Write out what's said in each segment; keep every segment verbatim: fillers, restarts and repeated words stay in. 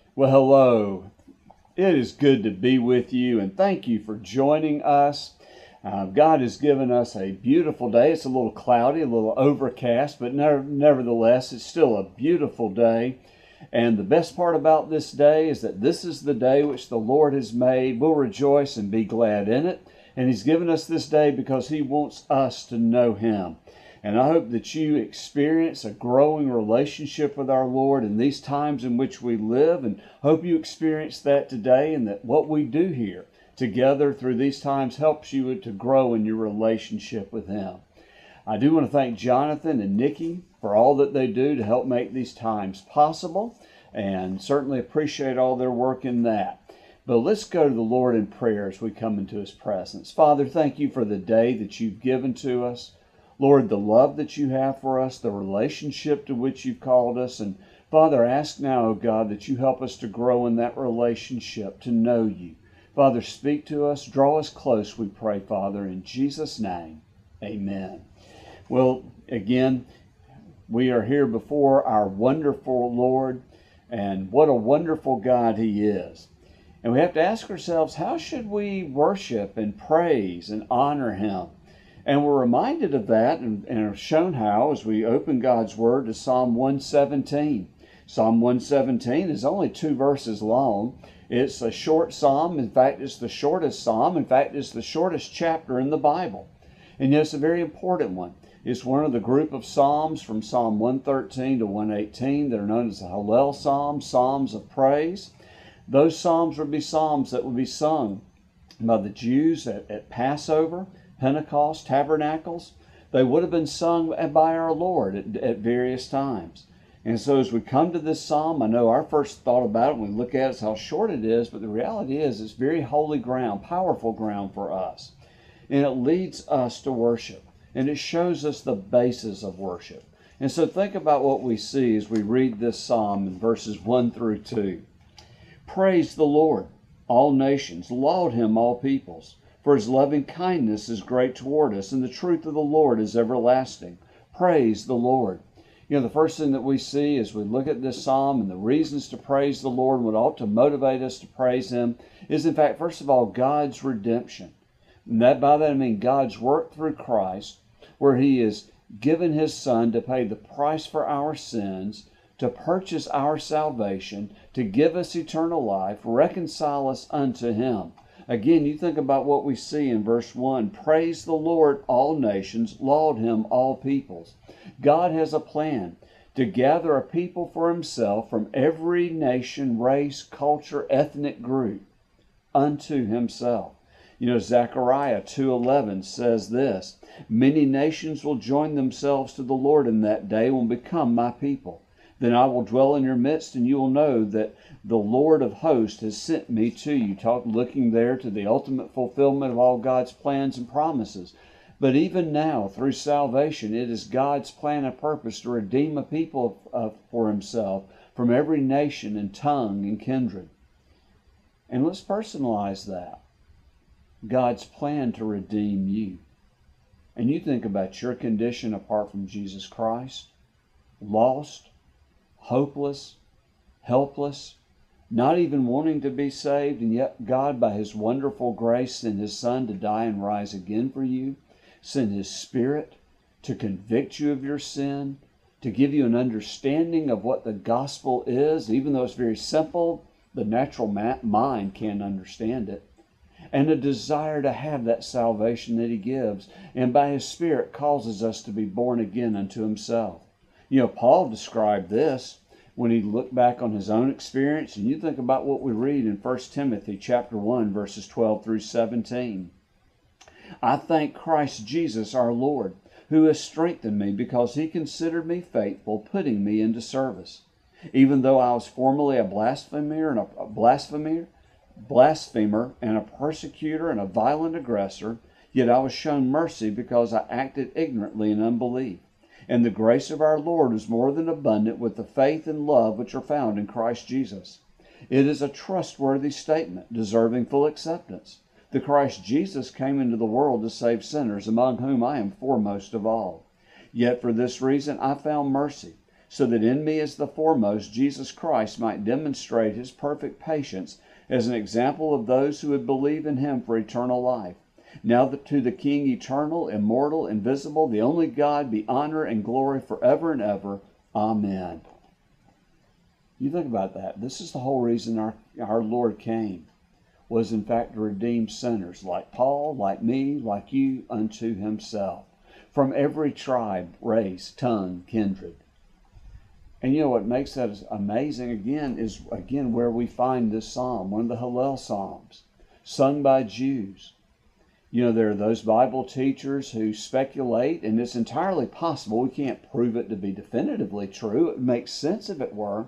Well, hello. It is good to be with you, and thank you for joining us. Uh, God has given us a beautiful day. It's a little cloudy, a little overcast, but never, nevertheless, it's still a beautiful day. And the best part about this day is that this is the day which the Lord has made. We'll rejoice and be glad in it. And He's given us this day because He wants us to know Him. And I hope that you experience a growing relationship with our Lord in these times in which we live, and hope you experience that today, and that what we do here together through these times helps you to grow in your relationship with Him. I do want to thank Jonathan and Nikki for all that they do to help make these times possible, and certainly appreciate all their work in that. But let's go to the Lord in prayer as we come into His presence. Father, thank you for the day that you've given to us. Lord, the love that you have for us, the relationship to which you've called us. And Father, I ask now, oh God, that you help us to grow in that relationship, to know you. Father, speak to us, draw us close, we pray, Father, in Jesus' name, amen. Well, again, we are here before our wonderful Lord, and what a wonderful God He is. And we have to ask ourselves, how should we worship and praise and honor Him? And we're reminded of that and, and are shown how as we open God's Word to Psalm one seventeen. Psalm one seventeen is only two verses long. It's a short psalm. In fact, it's the shortest psalm. In fact, it's the shortest chapter in the Bible. And yet it's a very important one. It's one of the group of psalms from Psalm one thirteen to one eighteen that are known as the Hallel Psalms, Psalms of Praise. Those psalms would be psalms that would be sung by the Jews at, at Passover, Pentecost, Tabernacles. They would have been sung by our Lord at, at various times. And so as we come to this psalm, I know our first thought about it when we look at it is how short it is, but the reality is it's very holy ground, powerful ground for us. And it leads us to worship. And it shows us the basis of worship. And so think about what we see as we read this psalm in verses one through two. Praise the Lord, all nations. Laud Him, all peoples. For His loving kindness is great toward us, and the truth of the Lord is everlasting. Praise the Lord. You know, the first thing that we see as we look at this psalm and the reasons to praise the Lord, and what ought to motivate us to praise Him, is in fact, first of all, God's redemption. And that by that I mean God's work through Christ, where He has given His Son to pay the price for our sins, to purchase our salvation, to give us eternal life, reconcile us unto Him. Again, you think about what we see in verse one. Praise the Lord, all nations. Laud Him, all peoples. God has a plan to gather a people for Himself from every nation, race, culture, ethnic group unto Himself. You know, Zechariah two eleven says this, many nations will join themselves to the Lord in that day and will become my people. Then I will dwell in your midst, and you will know that the Lord of hosts has sent me to you. Talk, looking there to the ultimate fulfillment of all God's plans and promises. But even now, through salvation, it is God's plan and purpose to redeem a people uh, for Himself from every nation and tongue and kindred. And let's personalize that. God's plan to redeem you. And you think about your condition apart from Jesus Christ. Lost, hopeless, helpless, not even wanting to be saved, and yet God, by His wonderful grace, sent His Son to die and rise again for you, sent His Spirit to convict you of your sin, to give you an understanding of what the gospel is, even though it's very simple, the natural mind can't understand it, and a desire to have that salvation that He gives, and by His Spirit causes us to be born again unto Himself. You know, Paul described this when he looked back on his own experience, and you think about what we read in First Timothy chapter one, verses twelve through seventeen. I thank Christ Jesus our Lord, who has strengthened me because He considered me faithful, putting me into service. Even though I was formerly a blasphemer and a, a blasphemer, blasphemer and a persecutor and a violent aggressor, yet I was shown mercy because I acted ignorantly in unbelief. And the grace of our Lord is more than abundant with the faith and love which are found in Christ Jesus. It is a trustworthy statement, deserving full acceptance. The Christ Jesus came into the world to save sinners, among whom I am foremost of all. Yet for this reason I found mercy, so that in me as the foremost, Jesus Christ might demonstrate his perfect patience as an example of those who would believe in him for eternal life. Now that to the King eternal, immortal, invisible, the only God, be honor and glory forever and ever. Amen. You think about that. This is the whole reason our, our Lord came, was in fact to redeem sinners like Paul, like me, like you, unto himself, from every tribe, race, tongue, kindred. And you know what makes that amazing again is, again, where we find this psalm, one of the Hallel Psalms, sung by Jews. You know, there are those Bible teachers who speculate, and it's entirely possible, we can't prove it to be definitively true, it makes sense if it were,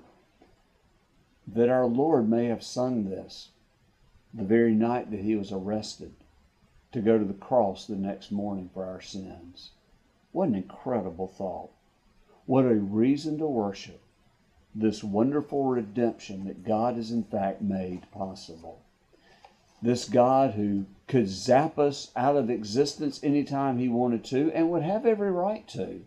that our Lord may have sung this the very night that he was arrested to go to the cross the next morning for our sins. What an incredible thought. What a reason to worship this wonderful redemption that God has in fact made possible. This God who could zap us out of existence anytime he wanted to and would have every right to,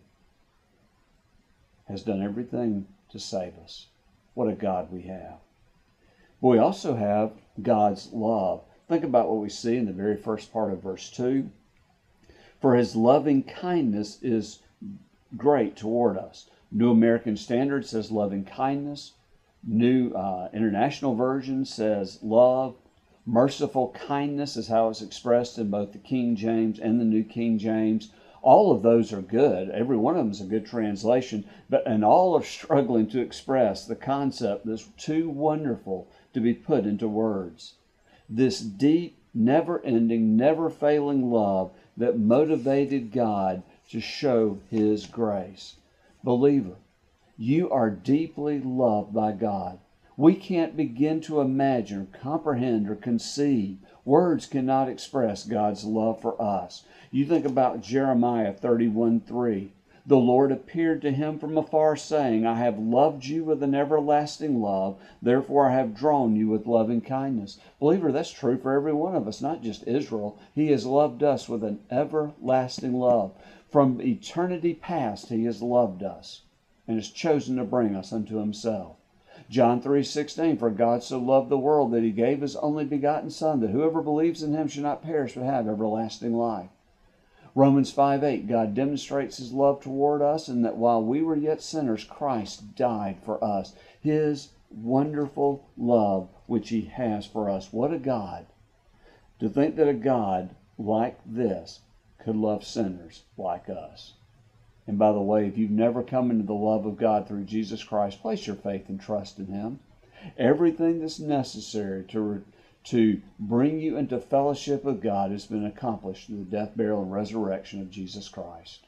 has done everything to save us. What a God we have. But we also have God's love. Think about what we see in the very first part of verse two. For his loving kindness is great toward us. New American Standard says loving kindness. New uh, International Version says love. Merciful kindness is how it's expressed in both the King James and the New King James. All of those are good. Every one of them is a good translation, but and all are struggling to express the concept that's too wonderful to be put into words. This deep, never-ending, never-failing love that motivated God to show his grace. Believer, you are deeply loved by God. We can't begin to imagine or comprehend or conceive. Words cannot express God's love for us. You think about Jeremiah thirty-one three. The Lord appeared to him from afar, saying, I have loved you with an everlasting love, therefore I have drawn you with loving kindness. Believer, that's true for every one of us, not just Israel. He has loved us with an everlasting love. From eternity past, he has loved us and has chosen to bring us unto himself. John three sixteen, for God so loved the world that he gave his only begotten Son, that whoever believes in him should not perish but have everlasting life. Romans five eight, God demonstrates his love toward us in that while we were yet sinners, Christ died for us. His wonderful love which he has for us. What a God. To think that a God like this could love sinners like us. And by the way, if you've never come into the love of God through Jesus Christ, place your faith and trust in him. Everything that's necessary to, to bring you into fellowship with God has been accomplished through the death, burial, and resurrection of Jesus Christ.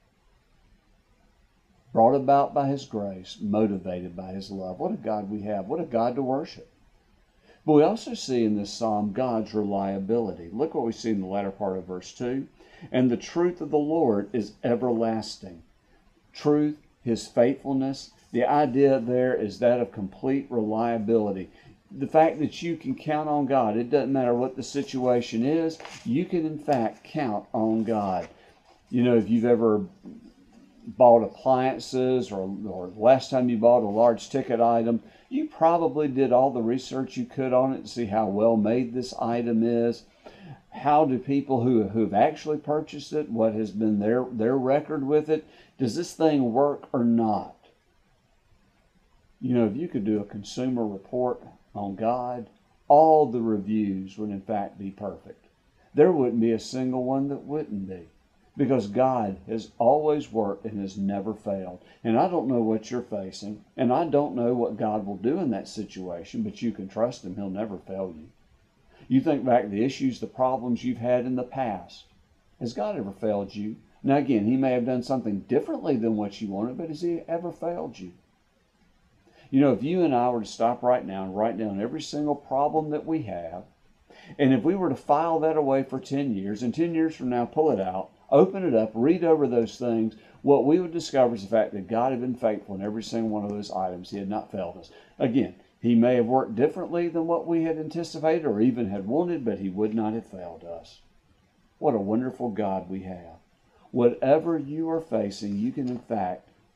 Brought about by his grace, motivated by his love. What a God we have. What a God to worship. But we also see in this psalm God's reliability. Look what we see in the latter part of verse two. And the truth of the Lord is everlasting. Truth, his faithfulness, the idea there is that of complete reliability. The fact that you can count on God, it doesn't matter what the situation is, you can in fact count on God. You know, if you've ever bought appliances or, or last time you bought a large ticket item, you probably did all the research you could on it to see how well made this item is. How do people who who've actually purchased it, what has been their, their record with it, does this thing work or not? You know, if you could do a consumer report on God, all the reviews would in fact be perfect. There wouldn't be a single one that wouldn't be. Because God has always worked and has never failed. And I don't know what you're facing, and I don't know what God will do in that situation, but you can trust him. He'll never fail you. You think back to the issues, the problems you've had in the past. Has God ever failed you? Now again, he may have done something differently than what you wanted, but has he ever failed you? You know, if you and I were to stop right now and write down every single problem that we have, and if we were to file that away for ten years, and ten years from now pull it out, open it up, read over those things, what we would discover is the fact that God had been faithful in every single one of those items. He had not failed us. Again, he may have worked differently than what we had anticipated or even had wanted, but he would not have failed us. What a wonderful God we have. Whatever you are facing, you can in fact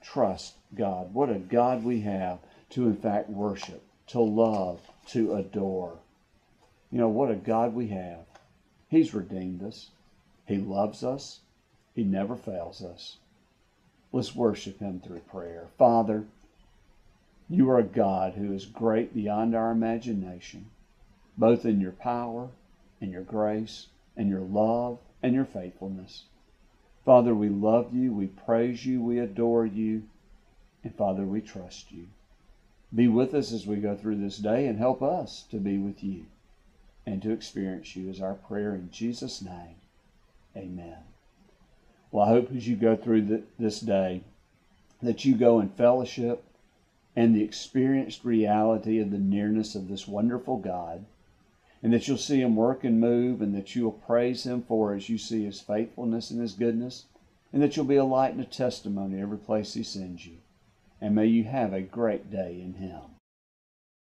trust God. What a God we have to, in fact, worship, to love, to adore. You know, what a God we have. He's redeemed us. He loves us. He never fails us. Let's worship Him through prayer. Father, You are a God who is great beyond our imagination, both in Your power and Your grace and Your love and Your faithfulness. Father, we love You, we praise You, we adore You, and Father, we trust You. Be with us as we go through this day and help us to be with You and to experience You is our prayer in Jesus' name. Amen. Well, I hope as you go through the, this day that you go in fellowship and the experienced reality of the nearness of this wonderful God, and that you'll see Him work and move, and that you'll praise Him for as you see His faithfulness and His goodness, and that you'll be a light and a testimony every place He sends you. And may you have a great day in Him.